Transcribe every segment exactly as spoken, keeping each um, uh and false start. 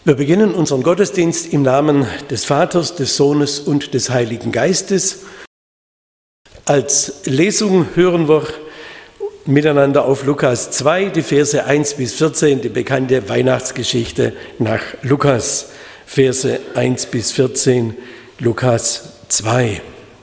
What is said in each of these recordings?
Wir beginnen unseren Gottesdienst im Namen des Vaters, des Sohnes und des Heiligen Geistes. Als Lesung hören wir miteinander auf Lukas zwei, die Verse eins bis vierzehn, die bekannte Weihnachtsgeschichte nach Lukas. Verse eins bis vierzehn, Lukas zwei.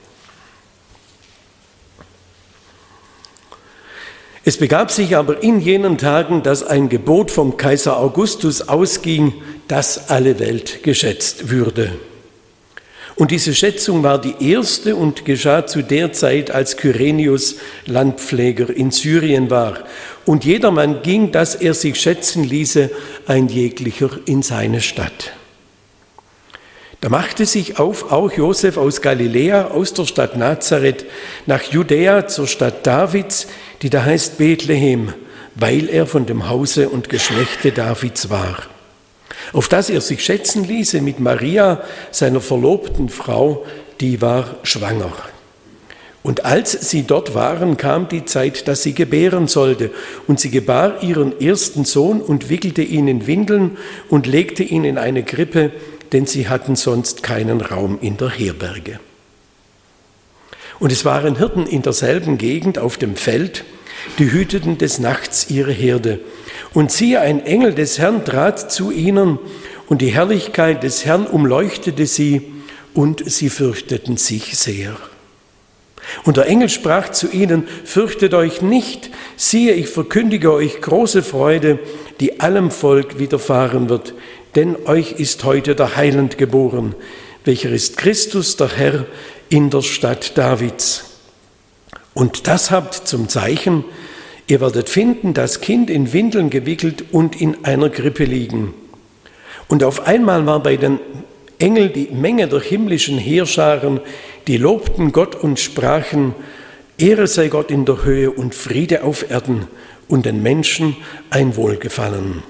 Es begab sich aber in jenen Tagen, dass ein Gebot vom Kaiser Augustus ausging, dass alle Welt geschätzt würde. Und diese Schätzung war die erste und geschah zu der Zeit, als Kyrenius Landpfleger in Syrien war. Und jedermann ging, dass er sich schätzen ließe, ein jeglicher in seine Stadt. Da machte sich auf auch Josef aus Galiläa, aus der Stadt Nazareth, nach Judäa zur Stadt Davids, die da heißt Bethlehem, weil er von dem Hause und Geschlechte Davids war. Auf das er sich schätzen ließe mit Maria, seiner verlobten Frau, die war schwanger. Und als sie dort waren, kam die Zeit, dass sie gebären sollte. Und sie gebar ihren ersten Sohn und wickelte ihn in Windeln und legte ihn in eine Krippe, denn sie hatten sonst keinen Raum in der Herberge. Und es waren Hirten in derselben Gegend auf dem Feld, die hüteten des Nachts ihre Herde. Und siehe, ein Engel des Herrn trat zu ihnen, und die Herrlichkeit des Herrn umleuchtete sie, und sie fürchteten sich sehr. Und der Engel sprach zu ihnen: Fürchtet euch nicht, siehe, ich verkündige euch große Freude, die allem Volk widerfahren wird, denn euch ist heute der Heiland geboren, welcher ist Christus, der Herr, in der Stadt Davids. Und das habt zum Zeichen: Ihr werdet finden, das Kind in Windeln gewickelt und in einer Krippe liegen. Und auf einmal war bei den Engeln die Menge der himmlischen Heerscharen, die lobten Gott und sprachen: Ehre sei Gott in der Höhe und Friede auf Erden und den Menschen ein Wohlgefallen.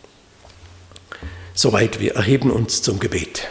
Soweit, wir erheben uns zum Gebet.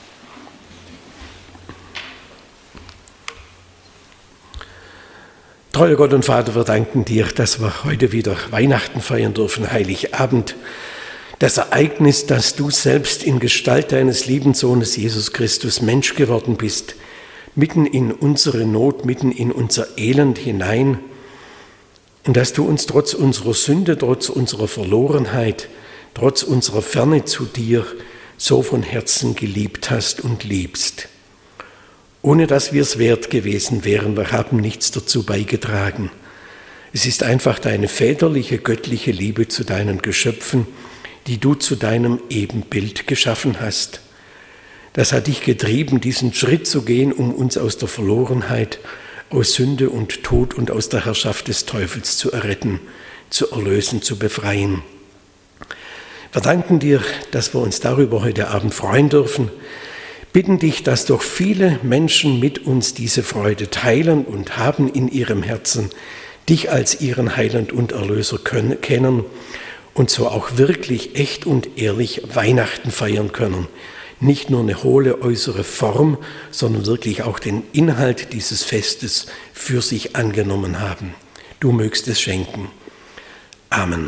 Treuer Gott und Vater, wir danken dir, dass wir heute wieder Weihnachten feiern dürfen, Heiligabend. Das Ereignis, dass du selbst in Gestalt deines lieben Sohnes Jesus Christus Mensch geworden bist, mitten in unsere Not, mitten in unser Elend hinein. Und dass du uns trotz unserer Sünde, trotz unserer Verlorenheit, trotz unserer Ferne zu dir so von Herzen geliebt hast und liebst. Ohne dass wir es wert gewesen wären, wir haben nichts dazu beigetragen. Es ist einfach deine väterliche, göttliche Liebe zu deinen Geschöpfen, die du zu deinem Ebenbild geschaffen hast. Das hat dich getrieben, diesen Schritt zu gehen, um uns aus der Verlorenheit, aus Sünde und Tod und aus der Herrschaft des Teufels zu erretten, zu erlösen, zu befreien. Wir danken dir, dass wir uns darüber heute Abend freuen dürfen. Bitten dich, dass doch viele Menschen mit uns diese Freude teilen und haben in ihrem Herzen, dich als ihren Heiland und Erlöser können, kennen und so auch wirklich echt und ehrlich Weihnachten feiern können. Nicht nur eine hohle äußere Form, sondern wirklich auch den Inhalt dieses Festes für sich angenommen haben. Du mögst es schenken. Amen.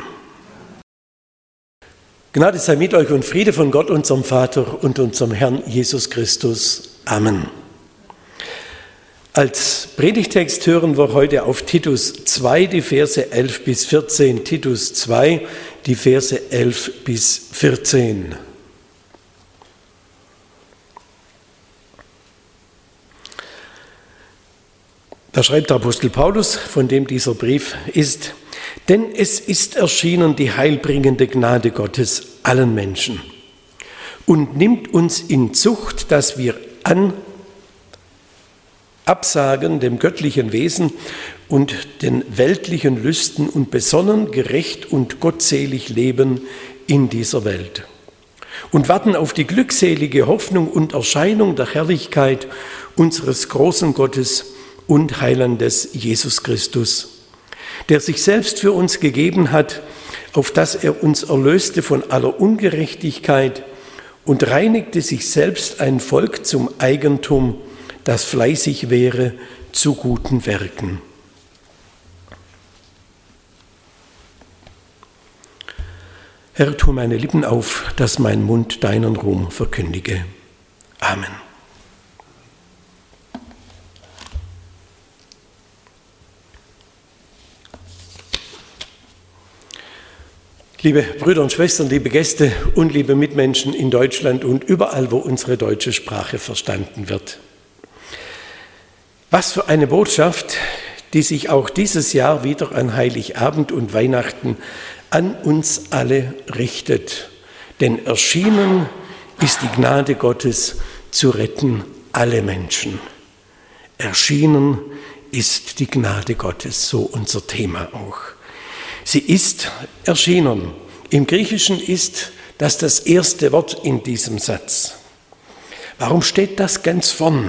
Gnade sei mit euch und Friede von Gott, unserem Vater und unserem Herrn Jesus Christus. Amen. Als Predigtext hören wir heute auf Titus zwei, die Verse elf bis vierzehn. Titus zwei, die Verse elf bis vierzehn. Da schreibt der Apostel Paulus, von dem dieser Brief ist: Denn es ist erschienen die heilbringende Gnade Gottes allen Menschen und nimmt uns in Zucht, dass wir an absagen dem göttlichen Wesen und den weltlichen Lüsten und besonnen, gerecht und gottselig leben in dieser Welt und warten auf die glückselige Hoffnung und Erscheinung der Herrlichkeit unseres großen Gottes und Heilandes Jesus Christus, der sich selbst für uns gegeben hat, auf dass er uns erlöste von aller Ungerechtigkeit und reinigte sich selbst ein Volk zum Eigentum, das fleißig wäre zu guten Werken. Herr, tu meine Lippen auf, dass mein Mund deinen Ruhm verkündige. Amen. Liebe Brüder und Schwestern, liebe Gäste und liebe Mitmenschen in Deutschland und überall, wo unsere deutsche Sprache verstanden wird. Was für eine Botschaft, die sich auch dieses Jahr wieder an Heiligabend und Weihnachten an uns alle richtet. Denn erschienen ist die Gnade Gottes zu retten alle Menschen. Erschienen ist die Gnade Gottes, so unser Thema auch. Sie ist erschienen. Im Griechischen ist das das erste Wort in diesem Satz. Warum steht das ganz vorn?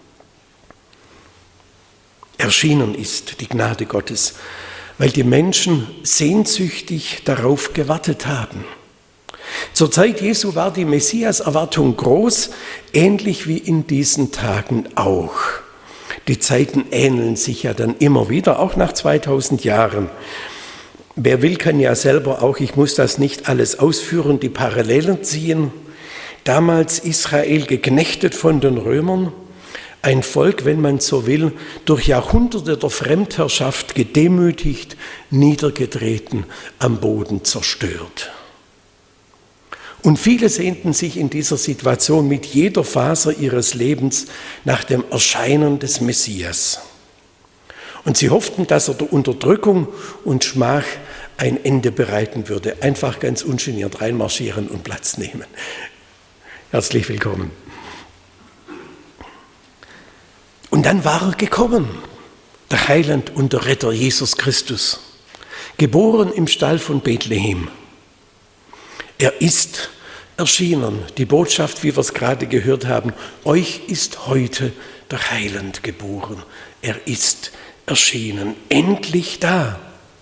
Erschienen ist die Gnade Gottes, weil die Menschen sehnsüchtig darauf gewartet haben. Zur Zeit Jesu war die Messias-Erwartung groß, ähnlich wie in diesen Tagen auch. Die Zeiten ähneln sich ja dann immer wieder, auch nach zweitausend Jahren. Wer will, kann ja selber auch, ich muss das nicht alles ausführen, die Parallelen ziehen. Damals Israel geknechtet von den Römern, ein Volk, wenn man so will, durch Jahrhunderte der Fremdherrschaft gedemütigt, niedergetreten, am Boden zerstört. Und viele sehnten sich in dieser Situation mit jeder Faser ihres Lebens nach dem Erscheinen des Messias. Und sie hofften, dass er der Unterdrückung und Schmach ein Ende bereiten würde. Einfach ganz ungeniert reinmarschieren und Platz nehmen. Herzlich willkommen. Und dann war er gekommen, der Heiland und der Retter Jesus Christus, geboren im Stall von Bethlehem. Er ist erschienen, die Botschaft, wie wir es gerade gehört haben, euch ist heute der Heiland geboren. Er ist erschienen, endlich da.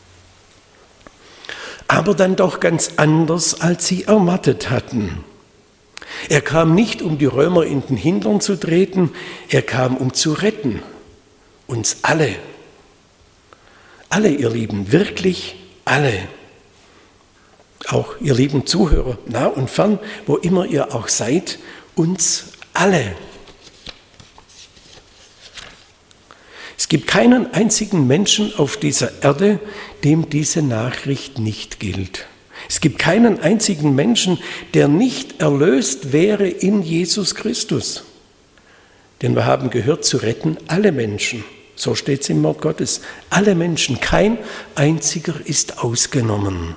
Aber dann doch ganz anders, als sie erwartet hatten. Er kam nicht, um die Römer in den Hintern zu treten, er kam, um zu retten. Uns alle. Alle, ihr Lieben, wirklich alle. Auch ihr lieben Zuhörer, nah und fern, wo immer ihr auch seid, uns alle. Es gibt keinen einzigen Menschen auf dieser Erde, dem diese Nachricht nicht gilt. Es gibt keinen einzigen Menschen, der nicht erlöst wäre in Jesus Christus. Denn wir haben gehört, zu retten alle Menschen. So steht es im Wort Gottes. Alle Menschen, kein einziger ist ausgenommen.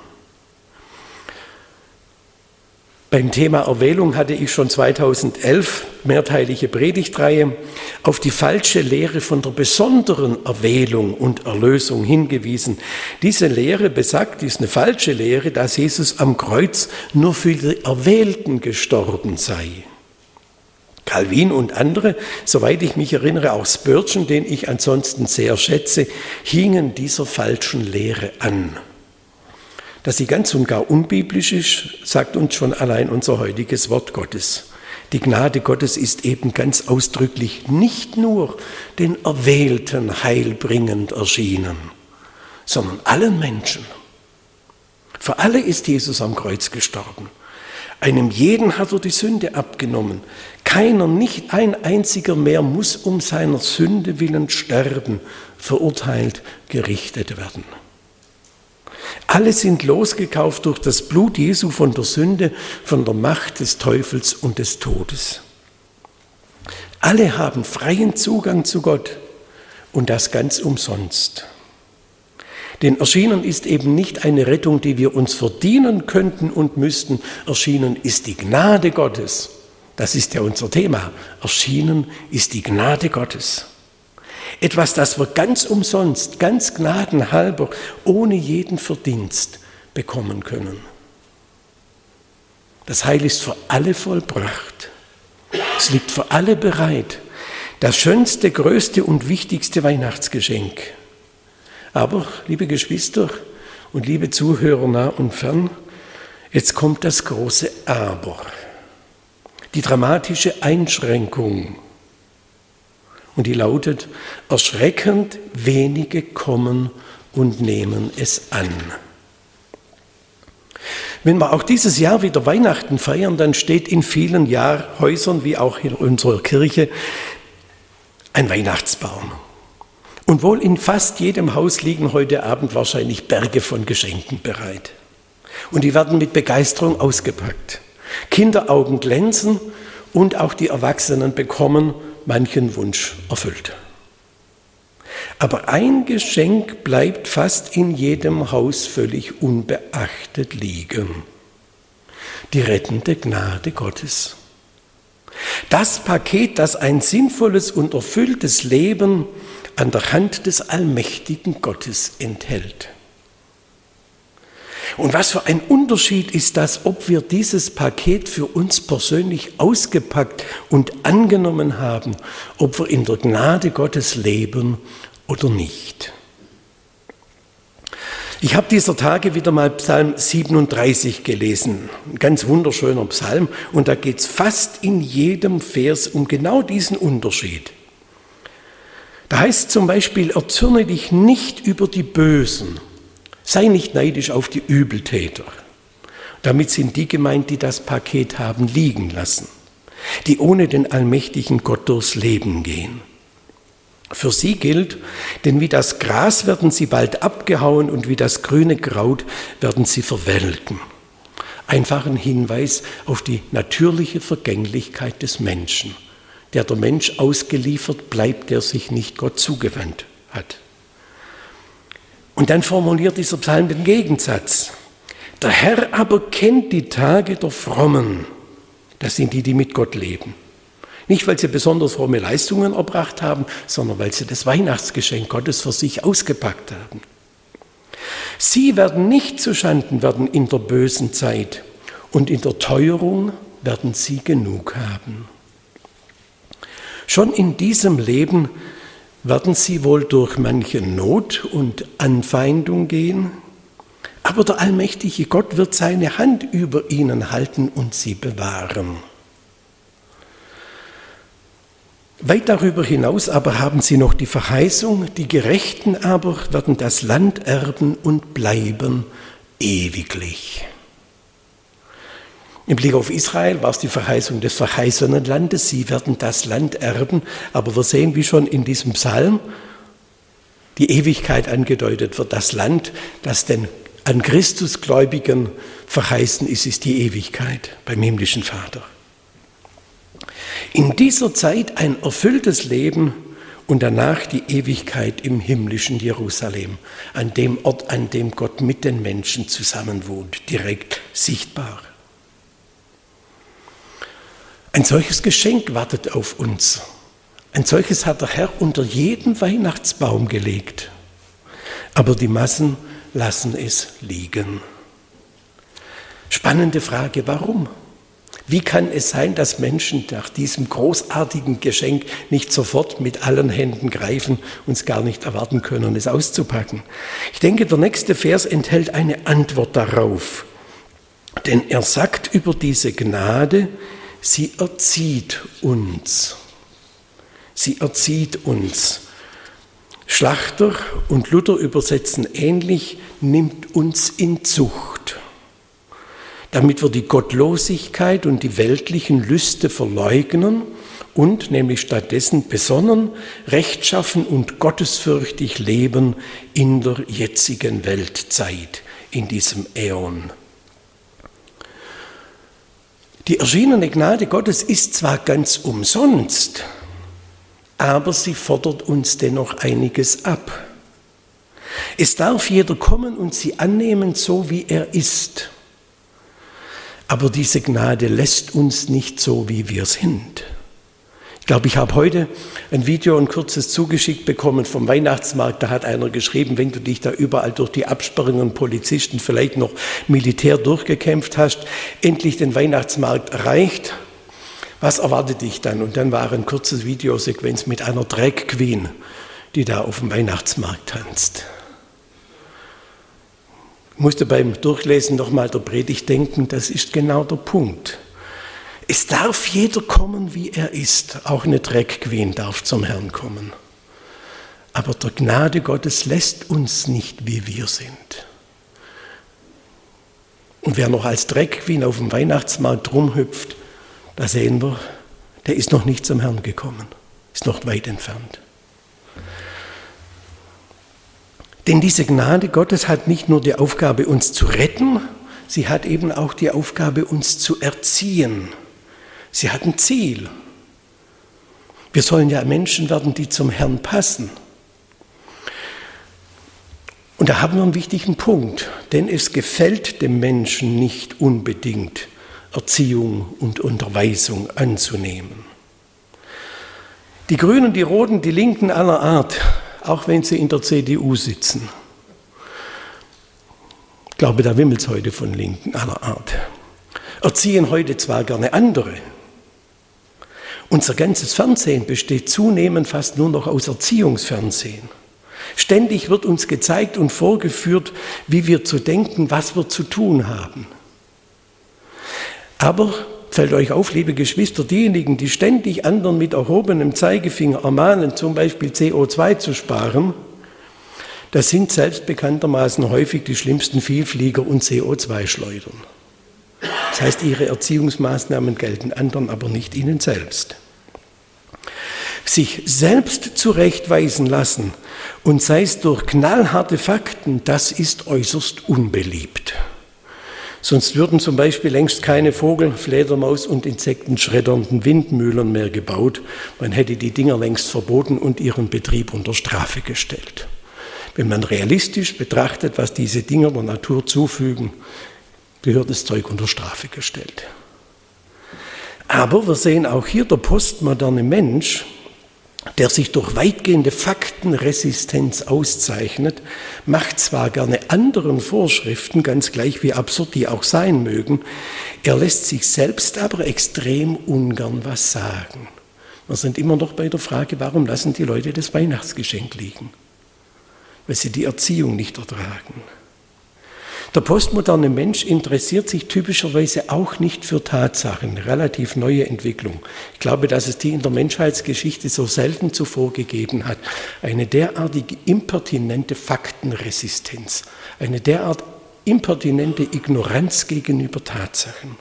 Beim Thema Erwählung hatte ich schon zweitausendelf, mehrteilige Predigtreihe, auf die falsche Lehre von der besonderen Erwählung und Erlösung hingewiesen. Diese Lehre besagt, ist eine falsche Lehre, dass Jesus am Kreuz nur für die Erwählten gestorben sei. Calvin und andere, soweit ich mich erinnere, auch Spurgeon, den ich ansonsten sehr schätze, hingen dieser falschen Lehre an. Dass sie ganz und gar unbiblisch ist, sagt uns schon allein unser heutiges Wort Gottes. Die Gnade Gottes ist eben ganz ausdrücklich nicht nur den Erwählten heilbringend erschienen, sondern allen Menschen. Für alle ist Jesus am Kreuz gestorben. Einem jeden hat er die Sünde abgenommen. Keiner, nicht ein einziger mehr muss um seiner Sünde willen sterben, verurteilt, gerichtet werden. Alle sind losgekauft durch das Blut Jesu von der Sünde, von der Macht des Teufels und des Todes. Alle haben freien Zugang zu Gott und das ganz umsonst. Denn erschienen ist eben nicht eine Rettung, die wir uns verdienen könnten und müssten. Erschienen ist die Gnade Gottes. Das ist ja unser Thema. Erschienen ist die Gnade Gottes. Etwas, das wir ganz umsonst, ganz gnadenhalber, ohne jeden Verdienst bekommen können. Das Heil ist für alle vollbracht. Es liegt für alle bereit. Das schönste, größte und wichtigste Weihnachtsgeschenk. Aber, liebe Geschwister und liebe Zuhörer nah und fern, jetzt kommt das große Aber. Die dramatische Einschränkung. Und die lautet, erschreckend wenige kommen und nehmen es an. Wenn wir auch dieses Jahr wieder Weihnachten feiern, dann steht in vielen Jahr Häusern, wie auch in unserer Kirche, ein Weihnachtsbaum. Und wohl in fast jedem Haus liegen heute Abend wahrscheinlich Berge von Geschenken bereit. Und die werden mit Begeisterung ausgepackt. Kinderaugen glänzen und auch die Erwachsenen bekommen manchen Wunsch erfüllt. Aber ein Geschenk bleibt fast in jedem Haus völlig unbeachtet liegen. Die rettende Gnade Gottes. Das Paket, das ein sinnvolles und erfülltes Leben an der Hand des allmächtigen Gottes enthält. Und was für ein Unterschied ist das, ob wir dieses Paket für uns persönlich ausgepackt und angenommen haben, ob wir in der Gnade Gottes leben oder nicht. Ich habe dieser Tage wieder mal Psalm siebenunddreißig gelesen, ein ganz wunderschöner Psalm, und da geht es fast in jedem Vers um genau diesen Unterschied. Da heißt zum Beispiel, erzürne dich nicht über die Bösen, sei nicht neidisch auf die Übeltäter. Damit sind die gemeint, die das Paket haben liegen lassen, die ohne den allmächtigen Gott durchs Leben gehen. Für sie gilt, denn wie das Gras werden sie bald abgehauen und wie das grüne Kraut werden sie verwelken. Einfach ein Hinweis auf die natürliche Vergänglichkeit des Menschen, der der Mensch ausgeliefert bleibt, der sich nicht Gott zugewandt hat. Und dann formuliert dieser Psalm den Gegensatz. Der Herr aber kennt die Tage der Frommen. Das sind die, die mit Gott leben. Nicht, weil sie besonders fromme Leistungen erbracht haben, sondern weil sie das Weihnachtsgeschenk Gottes für sich ausgepackt haben. Sie werden nicht zuschanden werden in der bösen Zeit und in der Teuerung werden sie genug haben. Schon in diesem Leben werden sie wohl durch manche Not und Anfeindung gehen, aber der allmächtige Gott wird seine Hand über ihnen halten und sie bewahren. Weit darüber hinaus aber haben sie noch die Verheißung, die Gerechten aber werden das Land erben und bleiben ewiglich. Im Blick auf Israel war es die Verheißung des verheißenen Landes, sie werden das Land erben, aber wir sehen, wie schon in diesem Psalm die Ewigkeit angedeutet wird. Das Land, das den an Christusgläubigen verheißen ist, ist die Ewigkeit beim himmlischen Vater. In dieser Zeit ein erfülltes Leben und danach die Ewigkeit im himmlischen Jerusalem, an dem Ort, an dem Gott mit den Menschen zusammenwohnt, direkt sichtbar. Ein solches Geschenk wartet auf uns. Ein solches hat der Herr unter jeden Weihnachtsbaum gelegt. Aber die Massen lassen es liegen. Spannende Frage, warum? Wie kann es sein, dass Menschen nach diesem großartigen Geschenk nicht sofort mit allen Händen greifen und es gar nicht erwarten können, es auszupacken? Ich denke, der nächste Vers enthält eine Antwort darauf. Denn er sagt über diese Gnade, sie erzieht uns. Sie erzieht uns. Schlachter und Luther übersetzen ähnlich, nimmt uns in Zucht, damit wir die Gottlosigkeit und die weltlichen Lüste verleugnen und nämlich stattdessen besonnen, rechtschaffen und gottesfürchtig leben in der jetzigen Weltzeit, in diesem Äon. Die erschienene Gnade Gottes ist zwar ganz umsonst, aber sie fordert uns dennoch einiges ab. Es darf jeder kommen und sie annehmen, so wie er ist. Aber diese Gnade lässt uns nicht so, wie wir sind. Ich glaube, ich habe heute ein Video, ein kurzes zugeschickt bekommen vom Weihnachtsmarkt. Da hat einer geschrieben, wenn du dich da überall durch die Absperrungen Polizisten, vielleicht noch Militär durchgekämpft hast, endlich den Weihnachtsmarkt erreicht, was erwartet dich dann? Und dann war ein kurzes Videosequenz mit einer Drag Queen, die da auf dem Weihnachtsmarkt tanzt. Ich musste beim Durchlesen nochmal der Predigt denken, das ist genau der Punkt. Es darf jeder kommen, wie er ist. Auch eine Drag Queen darf zum Herrn kommen. Aber der Gnade Gottes lässt uns nicht, wie wir sind. Und wer noch als Drag Queen auf dem Weihnachtsmarkt rumhüpft, da sehen wir, der ist noch nicht zum Herrn gekommen, ist noch weit entfernt. Denn diese Gnade Gottes hat nicht nur die Aufgabe, uns zu retten, sie hat eben auch die Aufgabe, uns zu erziehen. Sie hat ein Ziel. Wir sollen ja Menschen werden, die zum Herrn passen. Und da haben wir einen wichtigen Punkt, denn es gefällt dem Menschen nicht unbedingt, Erziehung und Unterweisung anzunehmen. Die Grünen, die Roten, die Linken aller Art, auch wenn sie in der C D U sitzen, ich glaube, da wimmelt es heute von Linken aller Art, erziehen heute zwar gerne andere. Unser ganzes Fernsehen besteht zunehmend fast nur noch aus Erziehungsfernsehen. Ständig wird uns gezeigt und vorgeführt, wie wir zu denken, was wir zu tun haben. Aber fällt euch auf, liebe Geschwister, diejenigen, die ständig anderen mit erhobenem Zeigefinger ermahnen, zum Beispiel C O zwei zu sparen, das sind selbst bekanntermaßen häufig die schlimmsten Vielflieger und C O zwei Schleudern. Das heißt, ihre Erziehungsmaßnahmen gelten anderen, aber nicht ihnen selbst. Sich selbst zurechtweisen lassen und sei es durch knallharte Fakten, das ist äußerst unbeliebt. Sonst würden zum Beispiel längst keine Vogel-, Fledermaus- und insektenschreddernden Windmühlen mehr gebaut. Man hätte die Dinger längst verboten und ihren Betrieb unter Strafe gestellt. Wenn man realistisch betrachtet, was diese Dinger der Natur zufügen, gehört das Zeug unter Strafe gestellt. Aber wir sehen auch hier, der postmoderne Mensch, der sich durch weitgehende Faktenresistenz auszeichnet, macht zwar gerne anderen Vorschriften, ganz gleich wie absurd die auch sein mögen, er lässt sich selbst aber extrem ungern was sagen. Wir sind immer noch bei der Frage, warum lassen die Leute das Weihnachtsgeschenk liegen? Weil sie die Erziehung nicht ertragen. Der postmoderne Mensch interessiert sich typischerweise auch nicht für Tatsachen, eine relativ neue Entwicklung. Ich glaube, dass es die in der Menschheitsgeschichte so selten zuvor gegeben hat. Eine derartige impertinente Faktenresistenz, eine derart impertinente Ignoranz gegenüber Tatsachen.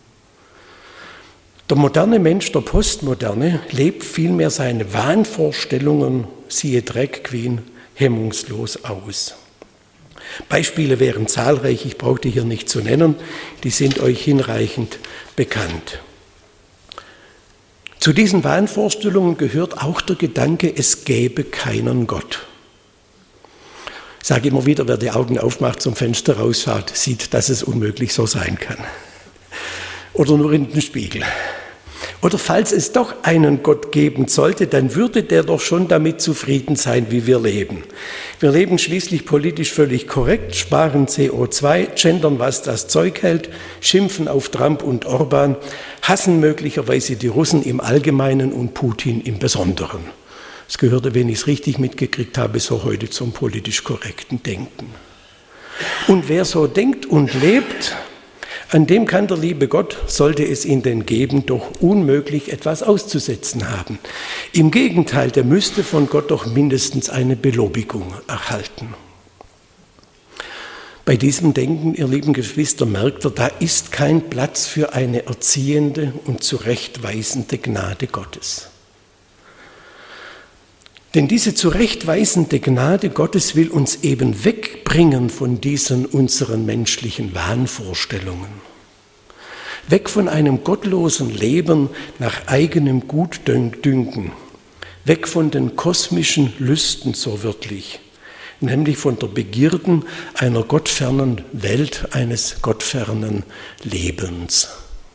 Der moderne Mensch, der Postmoderne, lebt vielmehr seine Wahnvorstellungen, siehe Drag Queen, hemmungslos aus. Beispiele wären zahlreich, ich brauche die hier nicht zu nennen, die sind euch hinreichend bekannt. Zu diesen Wahnvorstellungen gehört auch der Gedanke, es gäbe keinen Gott. Ich sage immer wieder, wer die Augen aufmacht, zum Fenster rausschaut, sieht, dass es unmöglich so sein kann. Oder nur in den Spiegel. Oder falls es doch einen Gott geben sollte, dann würde der doch schon damit zufrieden sein, wie wir leben. Wir leben schließlich politisch völlig korrekt, sparen C O zwei, gendern, was das Zeug hält, schimpfen auf Trump und Orban, hassen möglicherweise die Russen im Allgemeinen und Putin im Besonderen. Es gehörte, wenn ich es richtig mitgekriegt habe, so heute zum politisch korrekten Denken. Und wer so denkt und lebt, an dem kann der liebe Gott, sollte es ihn denn geben, doch unmöglich etwas auszusetzen haben. Im Gegenteil, der müsste von Gott doch mindestens eine Belobigung erhalten. Bei diesem Denken, ihr lieben Geschwister, merkt ihr, da ist kein Platz für eine erziehende und zurechtweisende Gnade Gottes. Denn diese zurechtweisende Gnade Gottes will uns eben wegbringen von diesen unseren menschlichen Wahnvorstellungen. Weg von einem gottlosen Leben nach eigenem Gutdünken. Weg von den kosmischen Lüsten, so wörtlich. Nämlich von der Begierden einer gottfernen Welt, eines gottfernen Lebens.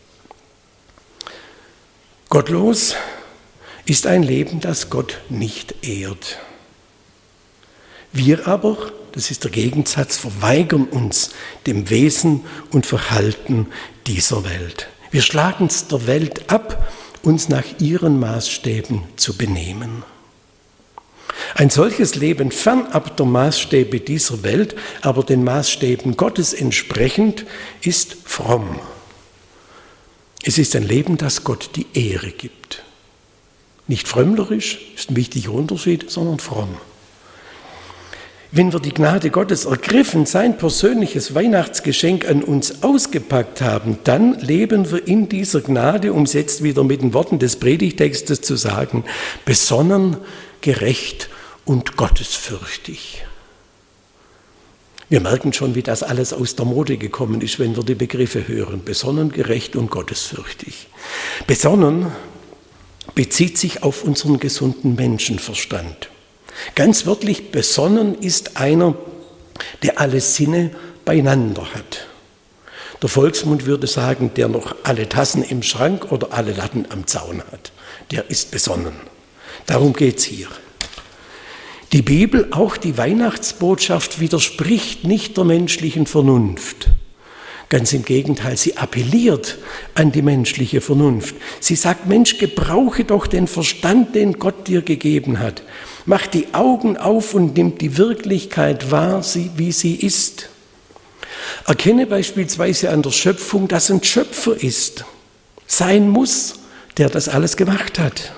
Gottlos ist ein Leben, das Gott nicht ehrt. Wir aber, das ist der Gegensatz, verweigern uns dem Wesen und Verhalten dieser Welt. Wir schlagen es der Welt ab, uns nach ihren Maßstäben zu benehmen. Ein solches Leben fernab der Maßstäbe dieser Welt, aber den Maßstäben Gottes entsprechend, ist fromm. Es ist ein Leben, das Gott die Ehre gibt. Nicht frömmlerisch, ist ein wichtiger Unterschied, sondern fromm. Wenn wir die Gnade Gottes ergriffen, sein persönliches Weihnachtsgeschenk an uns ausgepackt haben, dann leben wir in dieser Gnade, um es jetzt wieder mit den Worten des Predigtextes zu sagen, besonnen, gerecht und gottesfürchtig. Wir merken schon, wie das alles aus der Mode gekommen ist, wenn wir die Begriffe hören. Besonnen, gerecht und gottesfürchtig. Besonnen bezieht sich auf unseren gesunden Menschenverstand. Ganz wörtlich, besonnen ist einer, der alle Sinne beieinander hat. Der Volksmund würde sagen, der noch alle Tassen im Schrank oder alle Latten am Zaun hat. Der ist besonnen. Darum geht's hier. Die Bibel, auch die Weihnachtsbotschaft, widerspricht nicht der menschlichen Vernunft. Ganz im Gegenteil, sie appelliert an die menschliche Vernunft. Sie sagt, Mensch, gebrauche doch den Verstand, den Gott dir gegeben hat. Mach die Augen auf und nimm die Wirklichkeit wahr, wie sie ist. Erkenne beispielsweise an der Schöpfung, dass ein Schöpfer ist, sein muss, der das alles gemacht hat.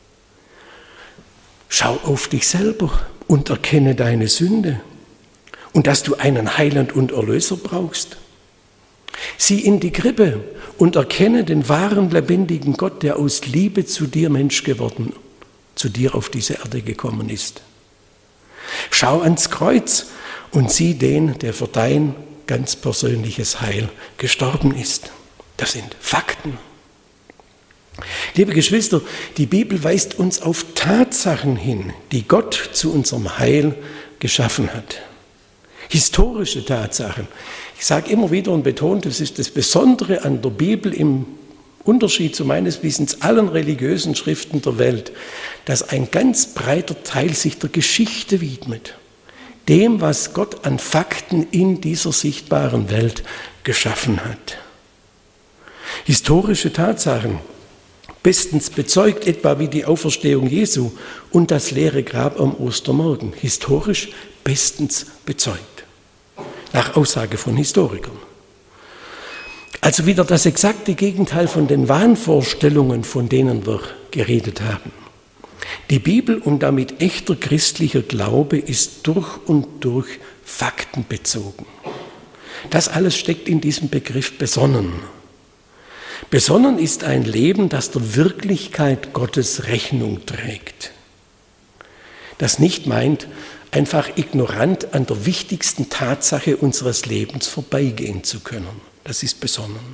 Schau auf dich selber und erkenne deine Sünde und dass du einen Heiland und Erlöser brauchst. Sieh in die Krippe und erkenne den wahren, lebendigen Gott, der aus Liebe zu dir Mensch geworden, zu dir auf diese Erde gekommen ist. Schau ans Kreuz und sieh den, der für dein ganz persönliches Heil gestorben ist. Das sind Fakten. Liebe Geschwister, die Bibel weist uns auf Tatsachen hin, die Gott zu unserem Heil geschaffen hat. Historische Tatsachen. Ich sage immer wieder und betone, das ist das Besondere an der Bibel im Unterschied zu meines Wissens allen religiösen Schriften der Welt, dass ein ganz breiter Teil sich der Geschichte widmet. Dem, was Gott an Fakten in dieser sichtbaren Welt geschaffen hat. Historische Tatsachen, bestens bezeugt, etwa wie die Auferstehung Jesu und das leere Grab am Ostermorgen. Historisch bestens bezeugt. Nach Aussage von Historikern. Also wieder das exakte Gegenteil von den Wahnvorstellungen, von denen wir geredet haben. Die Bibel und damit echter christlicher Glaube ist durch und durch faktenbezogen. Das alles steckt in diesem Begriff besonnen. Besonnen ist ein Leben, das der Wirklichkeit Gottes Rechnung trägt. Das nicht meint, einfach ignorant an der wichtigsten Tatsache unseres Lebens vorbeigehen zu können. Das ist besonnen.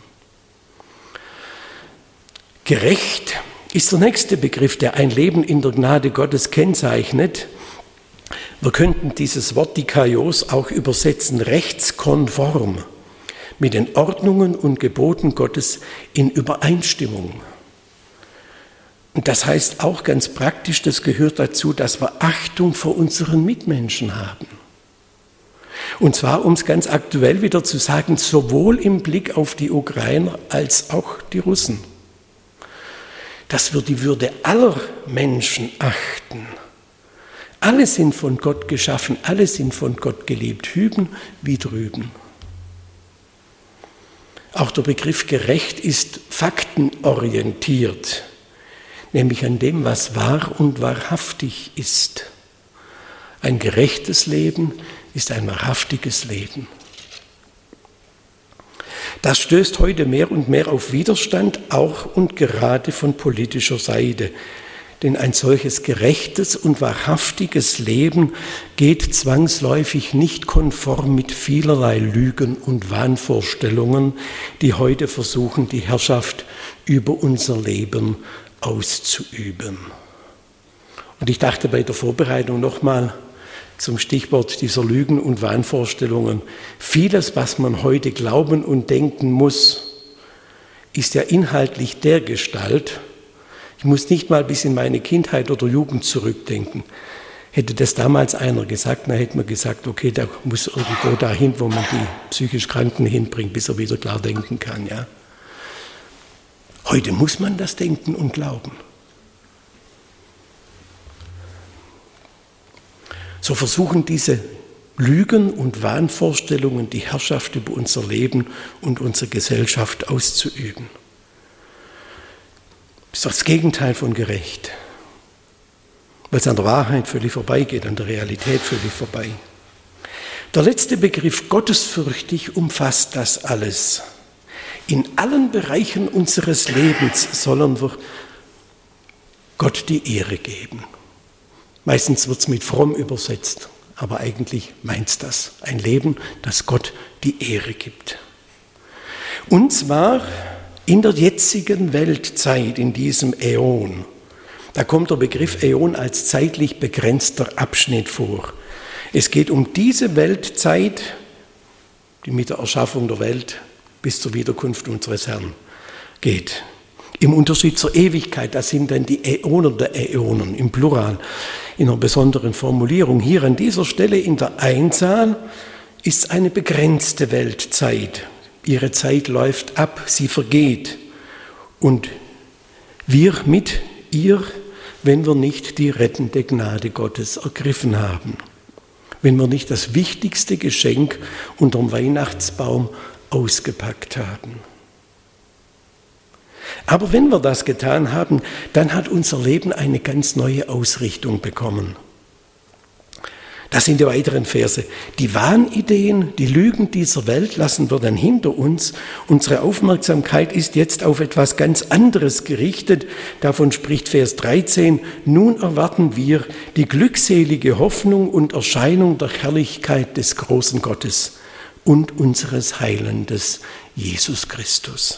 Gerecht ist der nächste Begriff, der ein Leben in der Gnade Gottes kennzeichnet. Wir könnten dieses Wort dikaios auch übersetzen, rechtskonform, mit den Ordnungen und Geboten Gottes in Übereinstimmung. Und das heißt auch ganz praktisch, das gehört dazu, dass wir Achtung vor unseren Mitmenschen haben. Und zwar, um es ganz aktuell wieder zu sagen, sowohl im Blick auf die Ukrainer als auch die Russen. Dass wir die Würde aller Menschen achten. Alle sind von Gott geschaffen, alle sind von Gott geliebt, hüben wie drüben. Auch der Begriff gerecht ist faktenorientiert, nämlich an dem, was wahr und wahrhaftig ist. Ein gerechtes Leben ist ein wahrhaftiges Leben. Das stößt heute mehr und mehr auf Widerstand, auch und gerade von politischer Seite. Denn ein solches gerechtes und wahrhaftiges Leben geht zwangsläufig nicht konform mit vielerlei Lügen und Wahnvorstellungen, die heute versuchen, die Herrschaft über unser Leben auszuüben. Und ich dachte bei der Vorbereitung nochmal zum Stichwort dieser Lügen und Wahnvorstellungen. Vieles, was man heute glauben und denken muss, ist ja inhaltlich dergestalt. Ich muss nicht mal bis in meine Kindheit oder Jugend zurückdenken. Hätte das damals einer gesagt, dann hätte man gesagt, okay, der muss irgendwo dahin, wo man die psychisch Kranken hinbringt, bis er wieder klar denken kann. Ja? Heute muss man das denken und glauben. So versuchen diese Lügen und Wahnvorstellungen, die Herrschaft über unser Leben und unsere Gesellschaft auszuüben. Das ist das Gegenteil von gerecht, weil es an der Wahrheit völlig vorbeigeht, an der Realität völlig vorbei. Der letzte Begriff, gottesfürchtig, umfasst das alles. In allen Bereichen unseres Lebens sollen wir Gott die Ehre geben. Meistens wird es mit fromm übersetzt, aber eigentlich meint es das. Ein Leben, das Gott die Ehre gibt. Und zwar in der jetzigen Weltzeit, in diesem Äon. Da kommt der Begriff Äon als zeitlich begrenzter Abschnitt vor. Es geht um diese Weltzeit, die mit der Erschaffung der Welt bis zur Wiederkunft unseres Herrn geht. Im Unterschied zur Ewigkeit, das sind dann die Äonen der Äonen im Plural, in einer besonderen Formulierung. Hier an dieser Stelle in der Einzahl ist eine begrenzte Weltzeit. Ihre Zeit läuft ab, sie vergeht. Und wir mit ihr, wenn wir nicht die rettende Gnade Gottes ergriffen haben. Wenn wir nicht das wichtigste Geschenk unterm Weihnachtsbaum ausgepackt haben. Aber wenn wir das getan haben, dann hat unser Leben eine ganz neue Ausrichtung bekommen. Das sind die weiteren Verse. Die Wahnideen, die Lügen dieser Welt lassen wir dann hinter uns. Unsere Aufmerksamkeit ist jetzt auf etwas ganz anderes gerichtet. Davon spricht Vers dreizehn. Nun erwarten wir die glückselige Hoffnung und Erscheinung der Herrlichkeit des großen Gottes und unseres Heilandes Jesus Christus.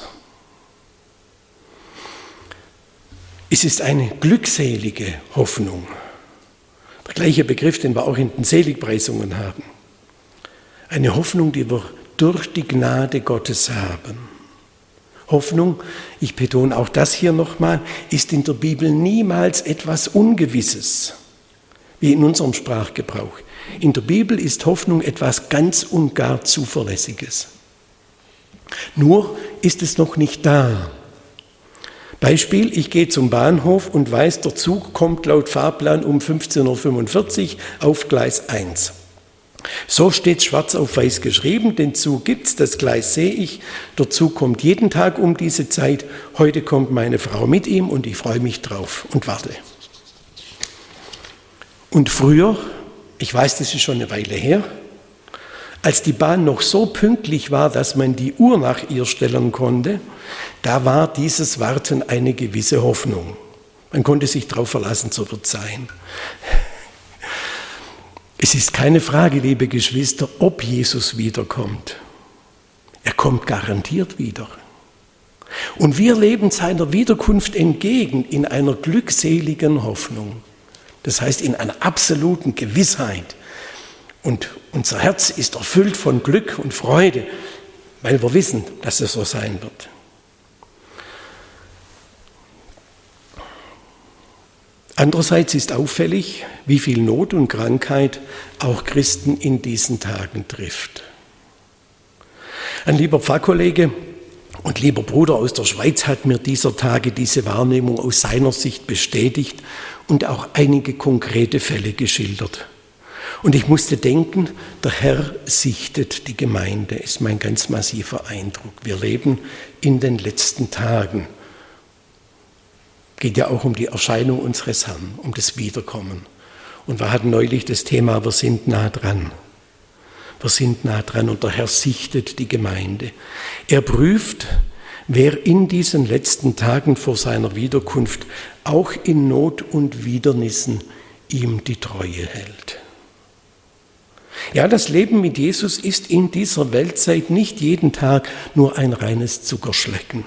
Es ist eine glückselige Hoffnung. Der gleiche Begriff, den wir auch in den Seligpreisungen haben. Eine Hoffnung, die wir durch die Gnade Gottes haben. Hoffnung, ich betone auch das hier nochmal, ist in der Bibel niemals etwas Ungewisses, wie in unserem Sprachgebrauch. In der Bibel ist Hoffnung etwas ganz und gar Zuverlässiges. Nur ist es noch nicht da. Beispiel, ich gehe zum Bahnhof und weiß, der Zug kommt laut Fahrplan um fünfzehn Uhr fünfundvierzig auf Gleis eins. So steht schwarz auf weiß geschrieben, den Zug gibt's, das Gleis sehe ich, der Zug kommt jeden Tag um diese Zeit, heute kommt meine Frau mit ihm und ich freue mich drauf und warte. Und früher, ich weiß, das ist schon eine Weile her, als die Bahn noch so pünktlich war, dass man die Uhr nach ihr stellen konnte, da war dieses Warten eine gewisse Hoffnung. Man konnte sich darauf verlassen, so wird es sein. Es ist keine Frage, liebe Geschwister, ob Jesus wiederkommt. Er kommt garantiert wieder. Und wir leben seiner Wiederkunft entgegen in einer glückseligen Hoffnung. Das heißt, in einer absoluten Gewissheit. Und unser Herz ist erfüllt von Glück und Freude, weil wir wissen, dass es so sein wird. Andererseits ist auffällig, wie viel Not und Krankheit auch Christen in diesen Tagen trifft. Ein lieber Pfarrkollege und lieber Bruder aus der Schweiz hat mir dieser Tage diese Wahrnehmung aus seiner Sicht bestätigt und auch einige konkrete Fälle geschildert. Und ich musste denken, der Herr sichtet die Gemeinde, ist mein ganz massiver Eindruck. Wir leben in den letzten Tagen. Geht ja auch um die Erscheinung unseres Herrn, um das Wiederkommen. Und wir hatten neulich das Thema, wir sind nah dran. Wir sind nah dran und der Herr sichtet die Gemeinde. Er prüft, wer in diesen letzten Tagen vor seiner Wiederkunft auch in Not und Widernissen ihm die Treue hält. Ja, das Leben mit Jesus ist in dieser Weltzeit nicht jeden Tag nur ein reines Zuckerschlecken.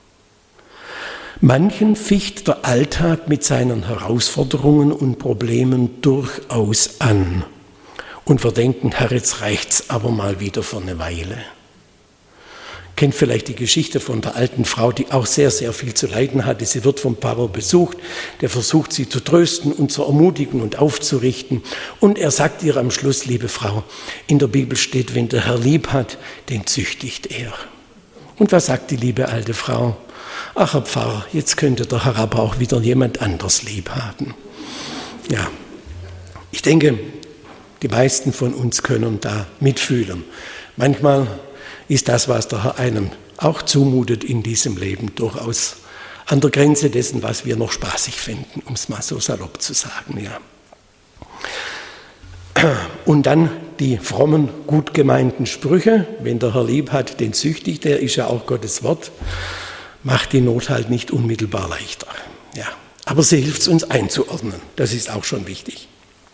Manchen ficht der Alltag mit seinen Herausforderungen und Problemen durchaus an. Und wir denken, Herr, jetzt reicht's aber mal wieder für eine Weile. Kennt vielleicht die Geschichte von der alten Frau, die auch sehr, sehr viel zu leiden hatte. Sie wird vom Pfarrer besucht, der versucht, sie zu trösten und zu ermutigen und aufzurichten. Und er sagt ihr am Schluss, liebe Frau, in der Bibel steht, wenn der Herr lieb hat, den züchtigt er. Und was sagt die liebe alte Frau? Ach, Herr Pfarrer, jetzt könnte der Herr aber auch wieder jemand anders lieb haben. Ja, ich denke, die meisten von uns können da mitfühlen. Manchmal ist das, was der Herr einem auch zumutet in diesem Leben, durchaus an der Grenze dessen, was wir noch spaßig finden, um es mal so salopp zu sagen. Ja. Und dann die frommen, gut gemeinten Sprüche, wenn der Herr lieb hat, den züchtigt, der ist ja auch Gottes Wort, macht die Not halt nicht unmittelbar leichter. Ja, aber sie hilft uns einzuordnen, das ist auch schon wichtig.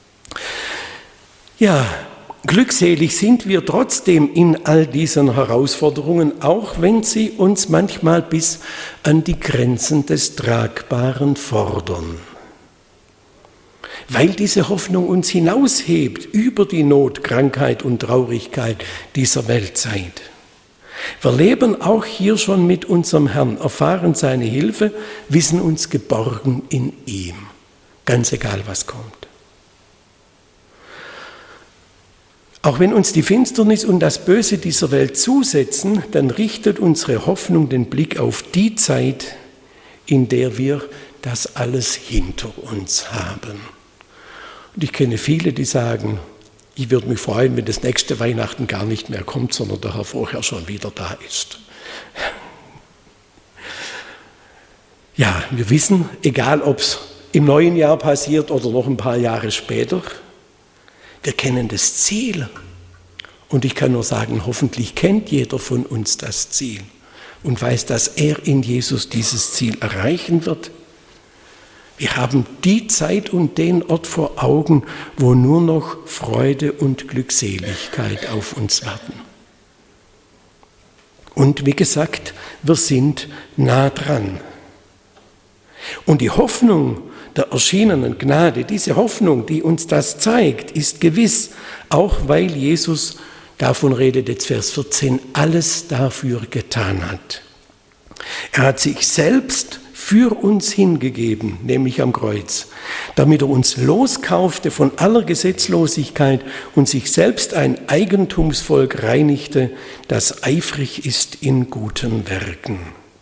Ja, glückselig sind wir trotzdem in all diesen Herausforderungen, auch wenn sie uns manchmal bis an die Grenzen des Tragbaren fordern. Weil diese Hoffnung uns hinaushebt über die Not, Krankheit und Traurigkeit dieser Weltzeit. Wir leben auch hier schon mit unserem Herrn, erfahren seine Hilfe, wissen uns geborgen in ihm, ganz egal was kommt. Auch wenn uns die Finsternis und das Böse dieser Welt zusetzen, dann richtet unsere Hoffnung den Blick auf die Zeit, in der wir das alles hinter uns haben. Und ich kenne viele, die sagen, ich würde mich freuen, wenn das nächste Weihnachten gar nicht mehr kommt, sondern der Herr vorher schon wieder da ist. Ja, wir wissen, egal ob es im neuen Jahr passiert oder noch ein paar Jahre später, wir kennen das Ziel. Und ich kann nur sagen, hoffentlich kennt jeder von uns das Ziel und weiß, dass er in Jesus dieses Ziel erreichen wird. Wir haben die Zeit und den Ort vor Augen, wo nur noch Freude und Glückseligkeit auf uns warten. Und wie gesagt, wir sind nah dran. Und die Hoffnung der erschienenen Gnade, diese Hoffnung, die uns das zeigt, ist gewiss, auch weil Jesus, davon redet jetzt Vers vierzehn, alles dafür getan hat. Er hat sich selbst für uns hingegeben, nämlich am Kreuz, damit er uns loskaufte von aller Gesetzlosigkeit und sich selbst ein Eigentumsvolk reinigte, das eifrig ist in guten Werken.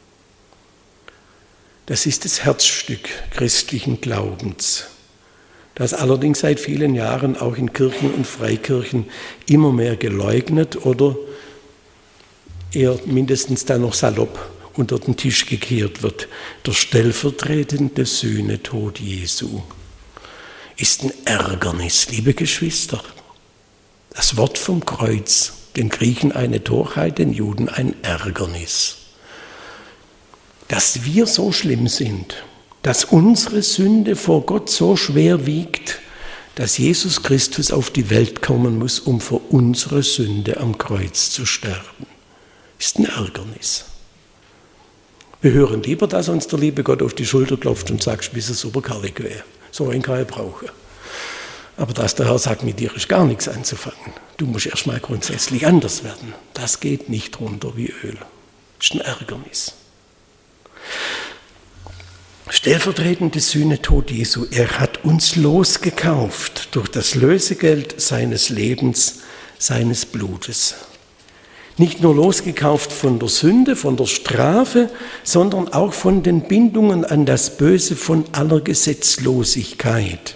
Das ist das Herzstück christlichen Glaubens, das allerdings seit vielen Jahren auch in Kirchen und Freikirchen immer mehr geleugnet oder eher mindestens dann noch salopp unter den Tisch gekehrt wird. Der stellvertretende Sühnetod Jesu ist ein Ärgernis, liebe Geschwister. Das Wort vom Kreuz, den Griechen eine Torheit, den Juden ein Ärgernis. Dass wir so schlimm sind, dass unsere Sünde vor Gott so schwer wiegt, dass Jesus Christus auf die Welt kommen muss, um für unsere Sünde am Kreuz zu sterben, ist ein Ärgernis. Wir hören lieber, dass uns der liebe Gott auf die Schulter klopft und sagt, bist du super Kerl, so einen kann ich brauchen. Aber dass der Herr sagt, mit dir ist gar nichts anzufangen. Du musst erst mal grundsätzlich anders werden. Das geht nicht runter wie Öl. Das ist ein Ärgernis. Stellvertretende Sühnetod Jesu. Er hat uns losgekauft durch das Lösegeld seines Lebens, seines Blutes. Nicht nur losgekauft von der Sünde, von der Strafe, sondern auch von den Bindungen an das Böse, von aller Gesetzlosigkeit,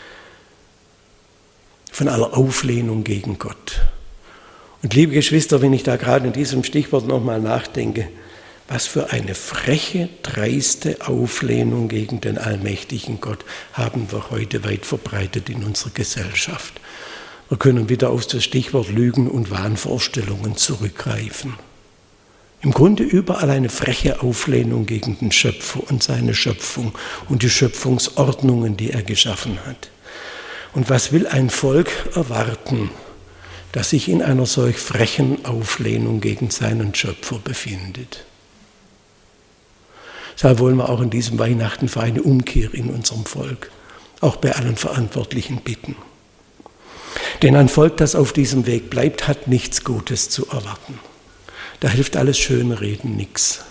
von aller Auflehnung gegen Gott. Und liebe Geschwister, wenn ich da gerade in diesem Stichwort nochmal nachdenke, was für eine freche, dreiste Auflehnung gegen den allmächtigen Gott haben wir heute weit verbreitet in unserer Gesellschaft. Wir können wieder auf das Stichwort Lügen und Wahnvorstellungen zurückgreifen. Im Grunde überall eine freche Auflehnung gegen den Schöpfer und seine Schöpfung und die Schöpfungsordnungen, die er geschaffen hat. Und was will ein Volk erwarten, das sich in einer solch frechen Auflehnung gegen seinen Schöpfer befindet? Deshalb wollen wir auch in diesem Weihnachten für eine Umkehr in unserem Volk, auch bei allen Verantwortlichen bitten. Denn ein Volk, das auf diesem Weg bleibt, hat nichts Gutes zu erwarten. Da hilft alles Schönreden nichts.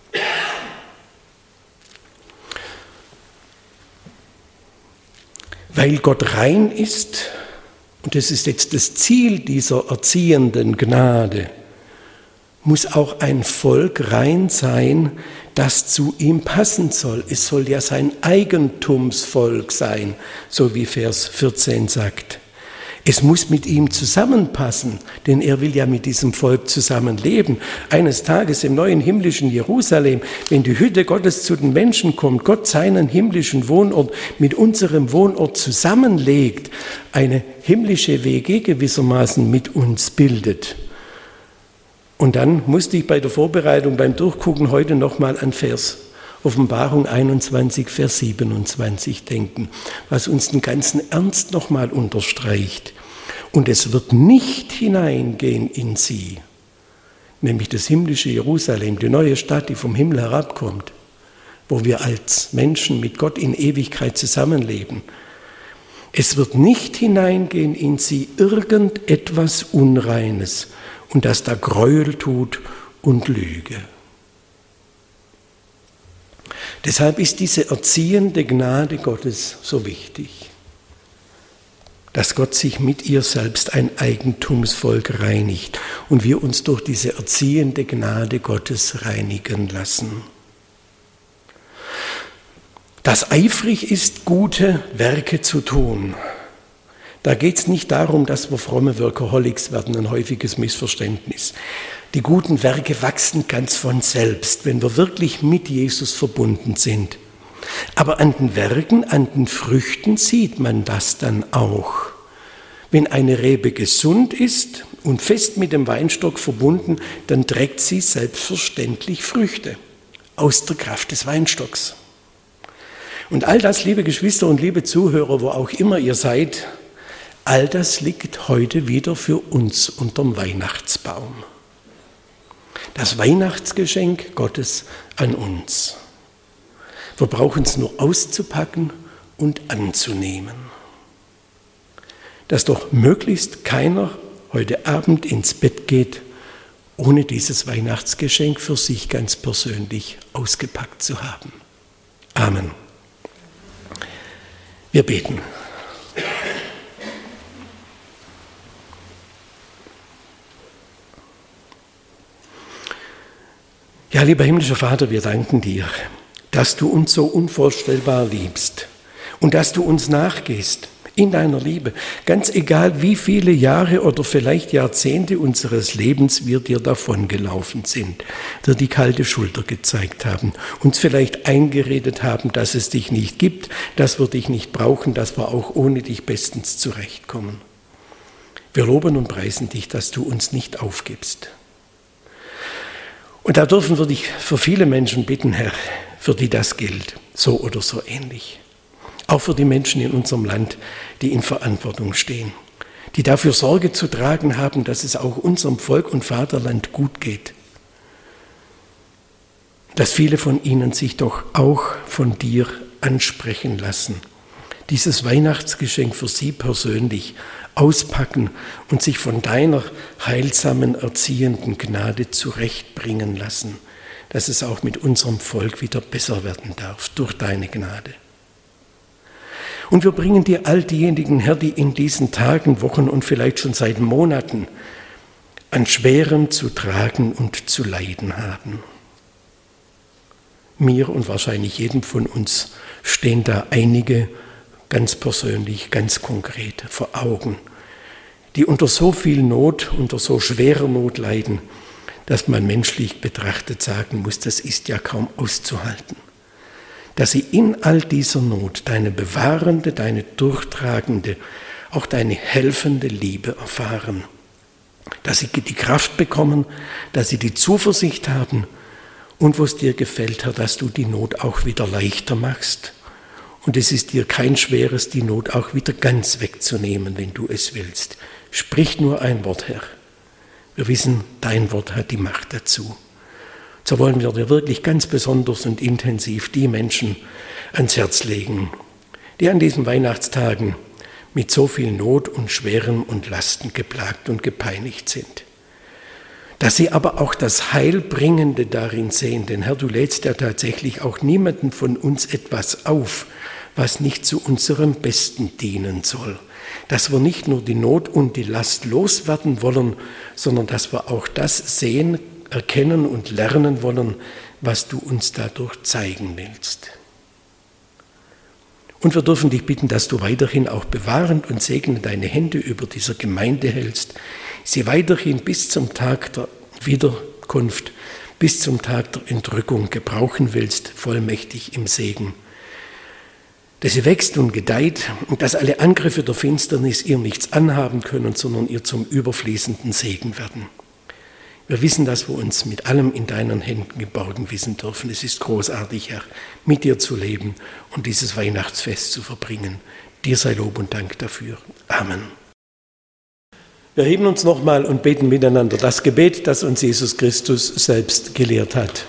Weil Gott rein ist, und das ist jetzt das Ziel dieser erziehenden Gnade, muss auch ein Volk rein sein, das zu ihm passen soll. Es soll ja sein Eigentumsvolk sein, so wie Vers vierzehn sagt. Es muss mit ihm zusammenpassen, denn er will ja mit diesem Volk zusammenleben. Eines Tages im neuen himmlischen Jerusalem, wenn die Hütte Gottes zu den Menschen kommt, Gott seinen himmlischen Wohnort mit unserem Wohnort zusammenlegt, eine himmlische W G gewissermaßen mit uns bildet. Und dann musste ich bei der Vorbereitung, beim Durchgucken heute nochmal an Vers Offenbarung einundzwanzig, Vers siebenundzwanzig denken, was uns den ganzen Ernst nochmal unterstreicht. Und es wird nicht hineingehen in sie, nämlich das himmlische Jerusalem, die neue Stadt, die vom Himmel herabkommt, wo wir als Menschen mit Gott in Ewigkeit zusammenleben. Es wird nicht hineingehen in sie irgendetwas Unreines und das da Gräuel tut und Lüge. Deshalb ist diese erziehende Gnade Gottes so wichtig, dass Gott sich mit ihr selbst ein Eigentumsvolk reinigt und wir uns durch diese erziehende Gnade Gottes reinigen lassen. Das eifrig ist, gute Werke zu tun. Da geht es nicht darum, dass wir fromme Workaholics werden, ein häufiges Missverständnis. Die guten Werke wachsen ganz von selbst, wenn wir wirklich mit Jesus verbunden sind. Aber an den Werken, an den Früchten sieht man das dann auch. Wenn eine Rebe gesund ist und fest mit dem Weinstock verbunden, dann trägt sie selbstverständlich Früchte aus der Kraft des Weinstocks. Und all das, liebe Geschwister und liebe Zuhörer, wo auch immer ihr seid, all das liegt heute wieder für uns unterm Weihnachtsbaum. Das Weihnachtsgeschenk Gottes an uns. Wir brauchen es nur auszupacken und anzunehmen. Dass doch möglichst keiner heute Abend ins Bett geht, ohne dieses Weihnachtsgeschenk für sich ganz persönlich ausgepackt zu haben. Amen. Wir beten. Ja, lieber himmlischer Vater, wir danken dir, dass du uns so unvorstellbar liebst und dass du uns nachgehst in deiner Liebe, ganz egal wie viele Jahre oder vielleicht Jahrzehnte unseres Lebens wir dir davongelaufen sind, dir die kalte Schulter gezeigt haben, uns vielleicht eingeredet haben, dass es dich nicht gibt, dass wir dich nicht brauchen, dass wir auch ohne dich bestens zurechtkommen. Wir loben und preisen dich, dass du uns nicht aufgibst. Und da dürfen wir dich für viele Menschen bitten, Herr, für die das gilt, so oder so ähnlich. Auch für die Menschen in unserem Land, die in Verantwortung stehen, die dafür Sorge zu tragen haben, dass es auch unserem Volk und Vaterland gut geht. Dass viele von ihnen sich doch auch von dir ansprechen lassen, dieses Weihnachtsgeschenk für sie persönlich auspacken und sich von deiner heilsamen, erziehenden Gnade zurechtbringen lassen, dass es auch mit unserem Volk wieder besser werden darf, durch deine Gnade. Und wir bringen dir all diejenigen, Herr, die in diesen Tagen, Wochen und vielleicht schon seit Monaten an Schwerem zu tragen und zu leiden haben. Mir und wahrscheinlich jedem von uns stehen da einige ganz persönlich, ganz konkret vor Augen, die unter so viel Not, unter so schwerer Not leiden, dass man menschlich betrachtet sagen muss, das ist ja kaum auszuhalten. Dass sie in all dieser Not deine bewahrende, deine durchtragende, auch deine helfende Liebe erfahren. Dass sie die Kraft bekommen, dass sie die Zuversicht haben und wo es dir gefällt, Herr, dass du die Not auch wieder leichter machst. Und es ist dir kein Schweres, die Not auch wieder ganz wegzunehmen, wenn du es willst. Sprich nur ein Wort, Herr. Wir wissen, dein Wort hat die Macht dazu. So wollen wir dir wirklich ganz besonders und intensiv die Menschen ans Herz legen, die an diesen Weihnachtstagen mit so viel Not und Schwerem und Lasten geplagt und gepeinigt sind. Dass sie aber auch das Heilbringende darin sehen, denn Herr, du lädst ja tatsächlich auch niemanden von uns etwas auf, was nicht zu unserem Besten dienen soll. Dass wir nicht nur die Not und die Last loswerden wollen, sondern dass wir auch das sehen, erkennen und lernen wollen, was du uns dadurch zeigen willst. Und wir dürfen dich bitten, dass du weiterhin auch bewahrend und segnend deine Hände über dieser Gemeinde hältst, sie weiterhin bis zum Tag der Wiederkunft, bis zum Tag der Entrückung gebrauchen willst, vollmächtig im Segen. Dass sie wächst und gedeiht und dass alle Angriffe der Finsternis ihr nichts anhaben können, sondern ihr zum überfließenden Segen werden. Wir wissen, dass wir uns mit allem in deinen Händen geborgen wissen dürfen. Es ist großartig, Herr, mit dir zu leben und dieses Weihnachtsfest zu verbringen. Dir sei Lob und Dank dafür. Amen. Wir heben uns nochmal und beten miteinander das Gebet, das uns Jesus Christus selbst gelehrt hat.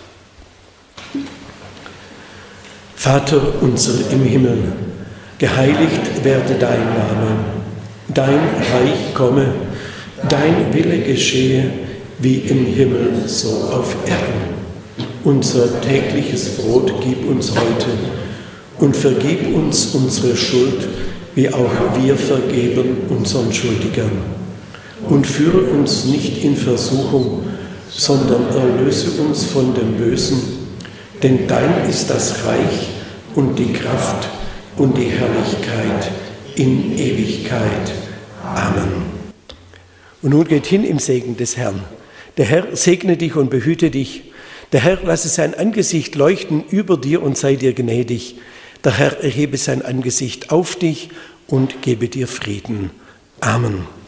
Vater unser im Himmel, geheiligt werde dein Name, dein Reich komme, dein Wille geschehe, wie im Himmel, so auf Erden. Unser tägliches Brot gib uns heute und vergib uns unsere Schuld, wie auch wir vergeben unseren Schuldigern. Und führe uns nicht in Versuchung, sondern erlöse uns von dem Bösen, denn dein ist das Reich und die Kraft und die Herrlichkeit in Ewigkeit. Amen. Und nun geht hin im Segen des Herrn. Der Herr segne dich und behüte dich. Der Herr lasse sein Angesicht leuchten über dir und sei dir gnädig. Der Herr erhebe sein Angesicht auf dich und gebe dir Frieden. Amen.